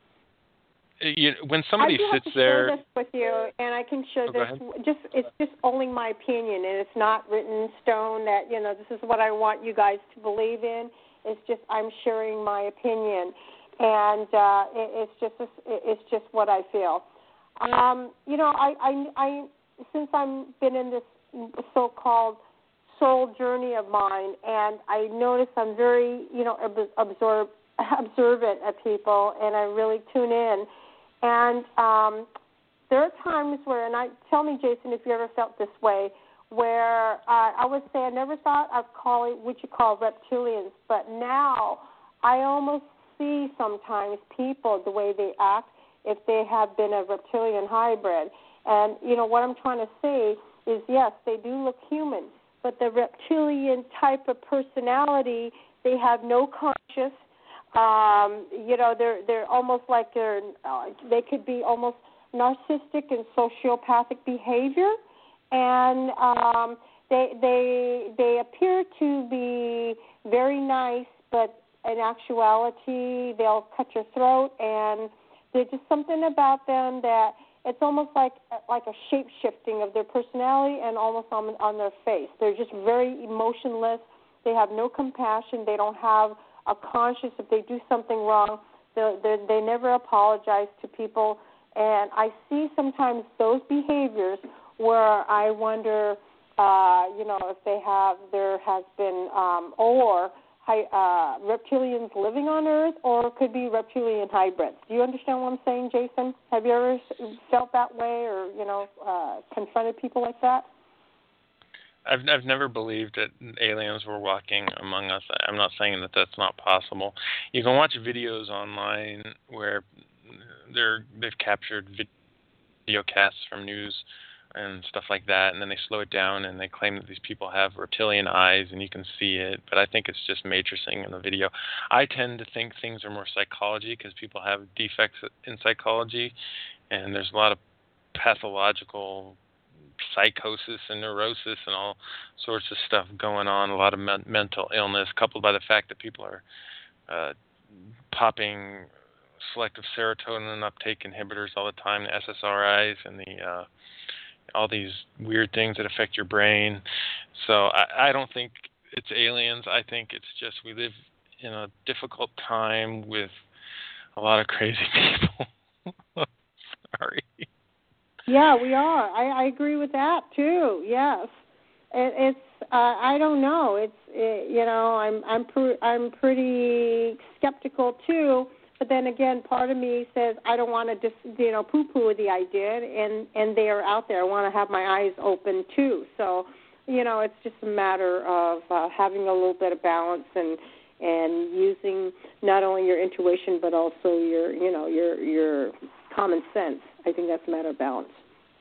You, when somebody I do sits have to there, share this with you, and I can share oh, go this. ahead. Just it's just only my opinion, and it's not written in stone. That you know, this is what I want you guys to believe in. It's just I'm sharing my opinion, and uh, it, it's just it's just what I feel. Um, you know, I, I I since I've been in this so-called soul journey of mine, and I notice I'm very you know absorb, observant of people, and I really tune in. And um, there are times where, and I tell me, Jason, if you ever felt this way, where uh, I would say I never thought I'd call it what you call reptilians, but now I almost see sometimes people, the way they act, if they have been a reptilian hybrid. And, you know, what I'm trying to say is, yes, they do look human, but the reptilian type of personality, they have no conscious. Um, you know, they're they're almost like they're uh, they could be almost narcissistic and sociopathic behavior, and um, they they they appear to be very nice, but in actuality, they'll cut your throat, and there's just something about them that it's almost like like a shape shifting of their personality and almost on on their face. They're just very emotionless. They have no compassion. They don't have a conscious. If they do something wrong, they they never apologize to people. And I see sometimes those behaviors where I wonder, uh, you know, if they have, there has been, um, or uh, reptilians living on Earth, or it could be reptilian hybrids. Do you understand what I'm saying, Jason? Have you ever felt that way, or you know, uh, confronted people like that? I've I've never believed that aliens were walking among us. I'm not saying that that's not possible. You can watch videos online where they're they've captured video casts from news and stuff like that, and then they slow it down and they claim that these people have reptilian eyes and you can see it. But I think it's just matrixing in the video. I tend to think things are more psychology because people have defects in psychology, and there's a lot of pathological psychosis and neurosis and all sorts of stuff going on, a lot of men- mental illness, coupled by the fact that people are uh, popping selective serotonin uptake inhibitors all the time, the S S R Is and the uh, all these weird things that affect your brain. So I, I don't think it's aliens. I think it's just we live in a difficult time with a lot of crazy people. Sorry. Yeah, we are. I, I agree with that, too, yes. it, it's uh, I don't know. It's it, you know I'm I'm pr- I'm pretty skeptical too. But then again, part of me says I don't want to just you know poo-poo the idea, and and they are out there. I want to have my eyes open too. So you know, it's just a matter of uh, having a little bit of balance and and using not only your intuition but also your you know your your common sense. I think that's a matter of balance.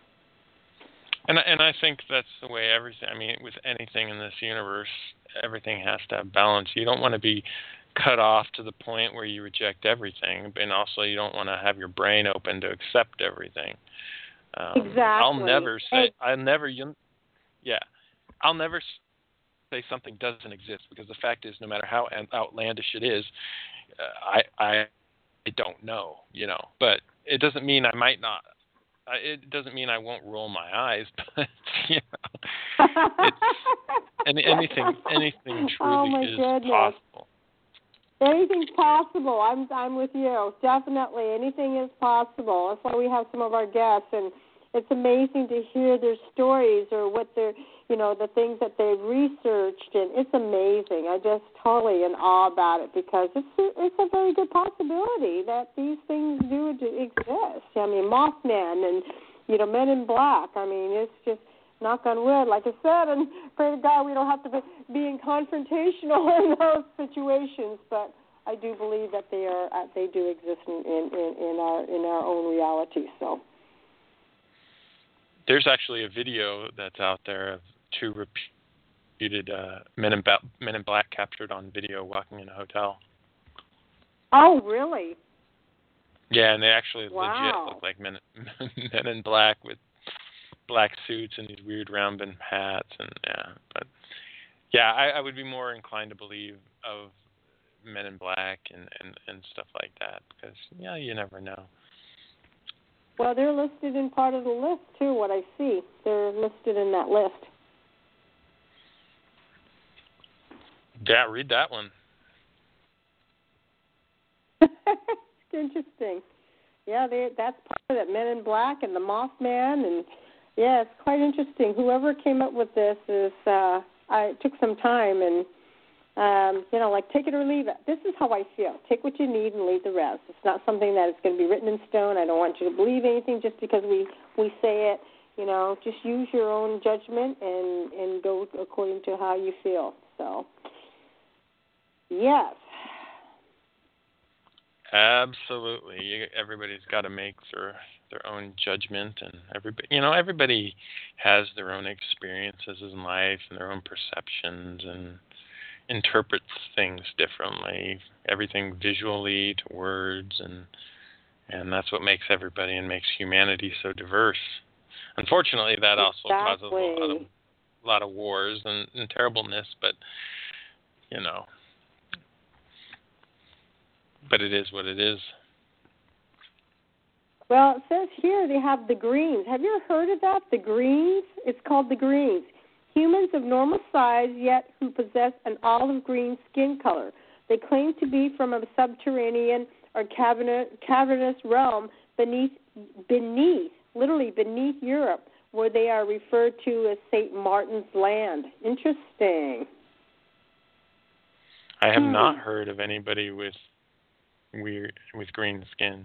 And and I think that's the way everything. I mean, with anything in this universe, everything has to have balance. You don't want to be cut off to the point where you reject everything, and also you don't want to have your brain open to accept everything. Um, exactly. I'll never say. And, I'll never. Yeah, I'll never say something doesn't exist, because the fact is, no matter how outlandish it is, uh, I I I don't know. You know, but it doesn't mean I might not. It doesn't mean I won't roll my eyes, but you know, it's, any, anything anything truly oh my is goodness. possible. Anything's possible. I'm I'm with you. Definitely, anything is possible. That's why we have some of our guests, and it's amazing to hear their stories or what they're, you know, the things that they've researched, and it's amazing. I just totally in awe about it, because it's a, it's a very good possibility that these things do exist. I mean, Mothman and you know Men in Black. I mean, it's just. Knock on wood, like I said, and pray to God we don't have to be being confrontational in those situations. But I do believe that they are uh, they do exist in, in, in our in our own reality. So there's actually a video that's out there of two reputed uh, men in ba- Men in Black captured on video walking in a hotel. Oh, really? Yeah, and they actually wow. legit look like men Men in Black with black suits and these weird round brim hats, and yeah, but yeah, I, I would be more inclined to believe of Men in Black and, and, and stuff like that, because yeah, you never know. Well, they're listed in part of the list too. What I see, they're listed in that list. Yeah, read that one. It's interesting. Yeah, they, that's part of it. Men in Black and the Mothman, and yeah, it's quite interesting. Whoever came up with this is, uh, I it took some time, and um, you know, like take it or leave it. This is how I feel. Take what you need and leave the rest. It's not something that is going to be written in stone. I don't want you to believe anything just because we, we say it. You know, just use your own judgment and, and go according to how you feel. So, yes. Absolutely. You, everybody's got to make their their own judgment, and everybody, you know, everybody has their own experiences in life and their own perceptions and interprets things differently. Everything visually to words, and and that's what makes everybody and makes humanity so diverse. Unfortunately, that also exactly. causes a lot of a lot of wars and, and terribleness, but you know. But it is what it is. Well, it says here they have the greens. Have you ever heard of that? The greens? It's called the greens. Humans of normal size, yet who possess an olive green skin color. They claim to be from a subterranean or cavernous realm beneath, beneath, literally beneath Europe, where they are referred to as Saint Martin's Land. Interesting. I have hmm. not heard of anybody with weird with green skin.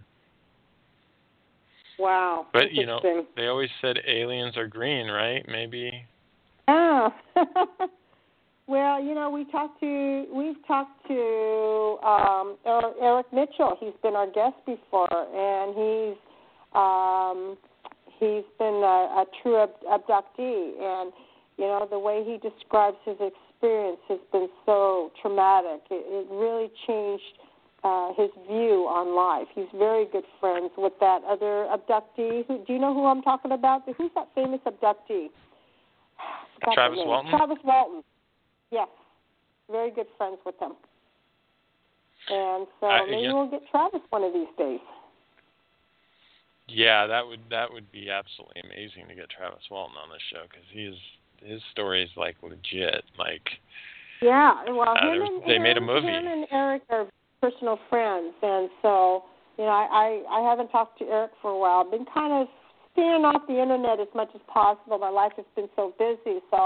Wow. But you know, they always said aliens are green, right? Maybe. Oh. Well, you know, we talked to we've talked to um, Eric Mitchell. He's been our guest before, and he's um, he's been a, a true ab- abductee, and you know the way he describes his experience has been so traumatic. It, it really changed uh, his view on life. He's very good friends with that other abductee. Who, do you know who I'm talking about? Who's that famous abductee? Travis Walton. Travis Walton. Yes, very good friends with him. And so uh, maybe yeah. we'll get Travis one of these days. Yeah, that would that would be absolutely amazing to get Travis Walton on this show, because he's his story is like legit. Like yeah, well, uh, him was, and, they him, made a movie. Him and Eric are personal friends, and so you know, I, I I haven't talked to Eric for a while. I've been kind of staying off the internet as much as possible. My life has been so busy, so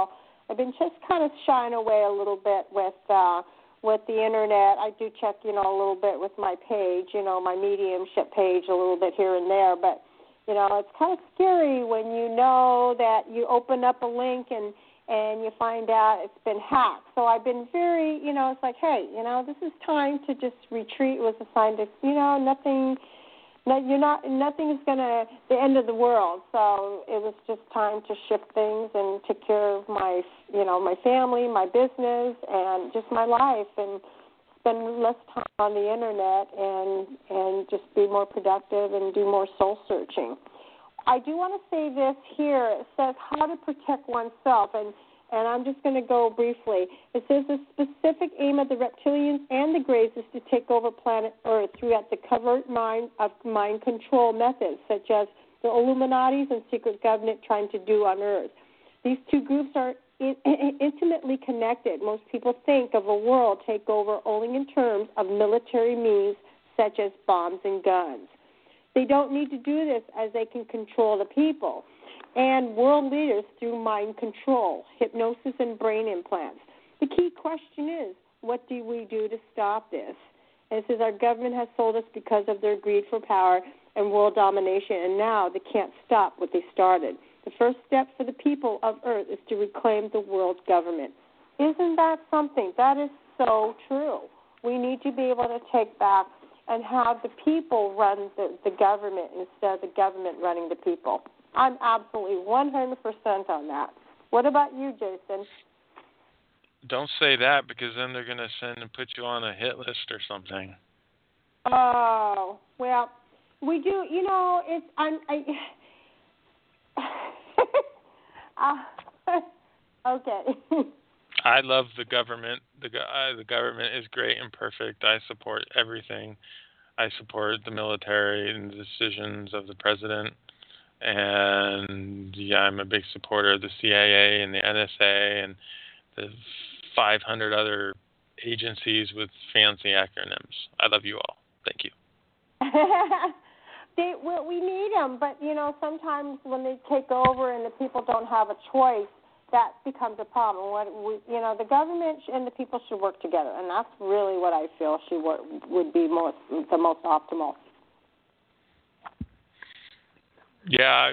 I've been just kind of shying away a little bit with uh, with the internet. I do check, you know, a little bit with my page, you know, my mediumship page a little bit here and there, but you know, it's kind of scary when you know that you open up a link and, and you find out it's been hacked. So I've been very, you know, it's like, hey, you know, this is time to just retreat. It was a sign to, you know, nothing, no, you're not, nothing is going to, the end of the world. So it was just time to shift things and take care of my, you know, my family, my business, and just my life, and spend less time on the internet and and just be more productive and do more soul searching. I do want to say this here. It says how to protect oneself, and, and I'm just going to go briefly. It says the specific aim of the reptilians and the Greys is to take over planet Earth throughout the covert mind of mind control methods, such as the Illuminatis and secret government trying to do on Earth. These two groups are intimately connected. Most people think of a world takeover only in terms of military means such as bombs and guns. They don't need to do this as they can control the people and world leaders through mind control, hypnosis, and brain implants. The key question is, what do we do to stop this? And it says our government has sold us because of their greed for power and world domination, and now they can't stop what they started. The first step for the people of Earth is to reclaim the world's government. Isn't that something? That is so true. We need to be able to take back and have the people run the, the government instead of the government running the people. I'm absolutely one hundred percent on that. What about you, Jason? Don't say that, because then they're going to send and put you on a hit list or something. Oh, well, we do, you know, it's, I'm, I... uh, okay. I love the government. The uh, the government is great and perfect. I support everything. I support the military and the decisions of the president. And yeah, I'm a big supporter of the C I A and the N S A and the five hundred other agencies with fancy acronyms. I love you all. Thank you. They, well, we need them, but, you know, sometimes when they take over and the people don't have a choice, that becomes a problem. What we, you know, the government and the people should work together, and that's really what I feel should work, would be most the most optimal. Yeah, I,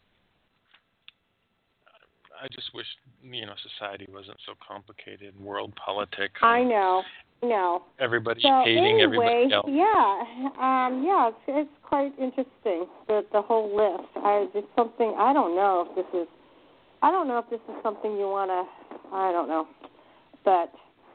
I just wish, you know, society wasn't so complicated. World politics. I know. No. Everybody's so hating anyway, everybody else. Yeah, um, yeah, it's, it's quite interesting, the, the whole list. I, it's something, I don't know if this is, I don't know if this is something you want to, I don't know. But,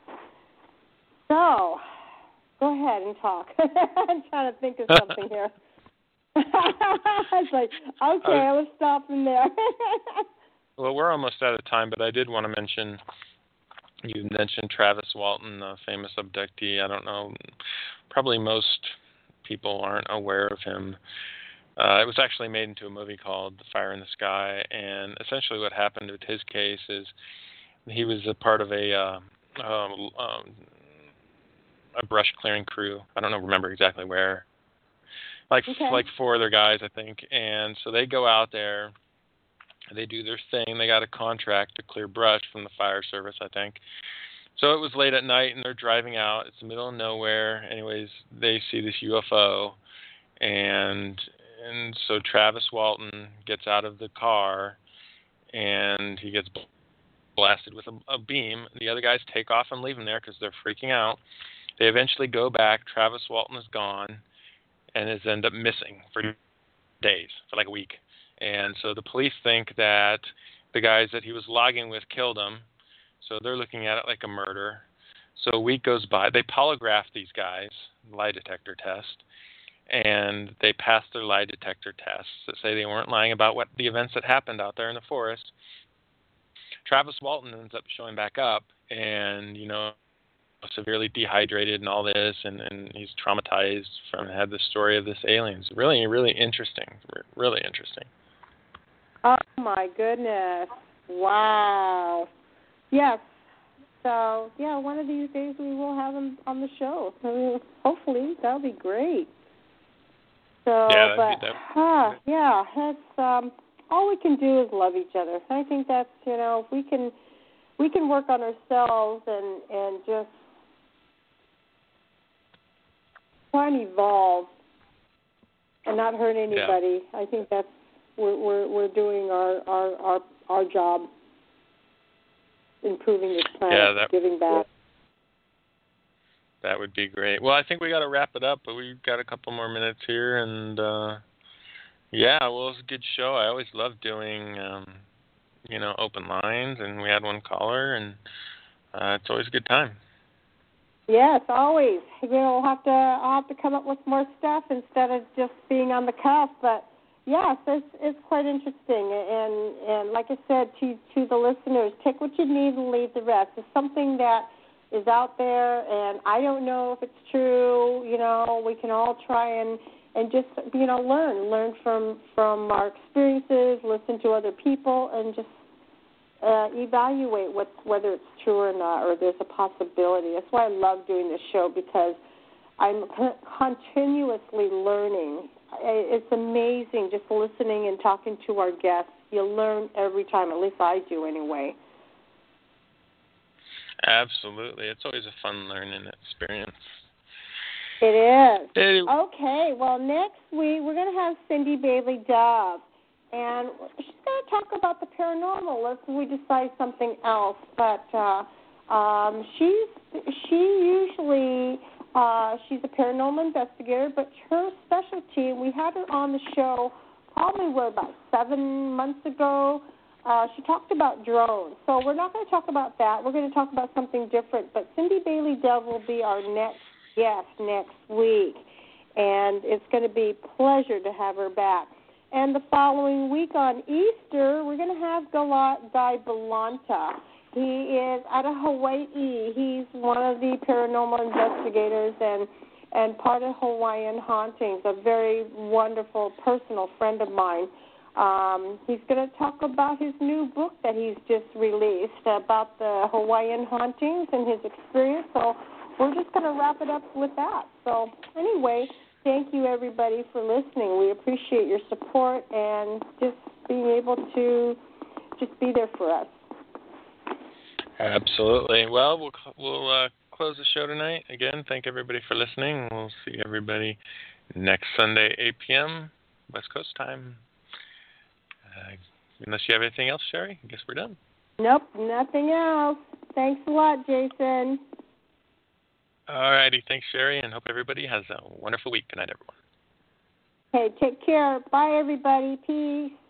so, go ahead and talk. I'm trying to think of something here. It's like, okay, uh, let's stop from there. Well, we're almost out of time, but I did want to mention, you mentioned Travis Walton, the famous abductee. I don't know, probably most people aren't aware of him. Uh, it was actually made into a movie called The Fire in the Sky, and essentially what happened with his case is he was a part of a uh, um, um, a brush clearing crew. I don't know, remember exactly where. Like okay. like four other guys, I think. And so they go out there, they do their thing. They got a contract to clear brush from the fire service, I think. So it was late at night, and they're driving out. It's the middle of nowhere. Anyways, they see this U F O, and and so Travis Walton gets out of the car, and he gets blasted with a, a beam. The other guys take off and leave him there because they're freaking out. They eventually go back. Travis Walton is gone, and is end up missing for days, for like a week. And so the police think that the guys that he was logging with killed him. So they're looking at it like a murder. So a week goes by. They polygraph these guys, lie detector test, and they pass their lie detector tests that say they weren't lying about what the events that happened out there in the forest. Travis Walton ends up showing back up, and, you know, severely dehydrated and all this, and, and he's traumatized from had the story of this aliens. Really, really interesting. Really interesting. Oh my goodness! Wow. Yes. So yeah, one of these days we will have him on the show. I mean, hopefully that'll be great. So, yeah, but be, huh, yeah, that's um, all we can do is love each other. I think that's, you know, if we can we can work on ourselves and, and just try and evolve and not hurt anybody. Yeah. I think that's we're we're, we're doing our, our, our, our job, improving this planet, yeah, that, giving back. That would be great. Well, I think we got to wrap it up, but we've got a couple more minutes here, and uh, yeah, well, it was a good show. I always love doing, um, you know, open lines, and we had one caller, and uh, it's always a good time. Yes, always. We'll have to. I'll have to come up with more stuff instead of just being on the cuff. But yes, it's it's quite interesting. And and like I said to to the listeners, take what you need and leave the rest. It's something that is out there, and I don't know if it's true. You know, we can all try and and just you know learn learn from from our experiences, listen to other people, and just. Uh, evaluate what, whether it's true or not, or there's a possibility. That's why I love doing this show, because I'm continuously learning. It's amazing just listening and talking to our guests. You learn every time, at least I do anyway. Absolutely. It's always a fun learning experience. It is. Hey. Okay, well, next week we're going to have Cindy Bailey Dove. And she's going to talk about the paranormal. Let's we decide something else. But uh, um, she's she usually uh, she's a paranormal investigator, but her specialty. We had her on the show probably what about seven months ago. Uh, she talked about drones. So we're not going to talk about that. We're going to talk about something different. But Cindy Bailey Dove will be our next guest next week, and it's going to be a pleasure to have her back. And the following week on Easter, we're going to have Guy Belanta. He is out of Hawaii. He's one of the paranormal investigators and, and part of Hawaiian Hauntings, a very wonderful personal friend of mine. Um, he's going to talk about his new book that he's just released about the Hawaiian Hauntings and his experience. So we're just going to wrap it up with that. So anyway, thank you, everybody, for listening. We appreciate your support and just being able to just be there for us. Absolutely. Well, we'll, we'll uh, close the show tonight. Again, thank everybody for listening. We'll see everybody next Sunday, eight p.m. West Coast time. Uh, unless you have anything else, Sherry, I guess we're done. Nope, nothing else. Thanks a lot, Jason. All righty. Thanks, Sherry, and hope everybody has a wonderful week. Good night, everyone. Okay, take care. Bye, everybody. Peace.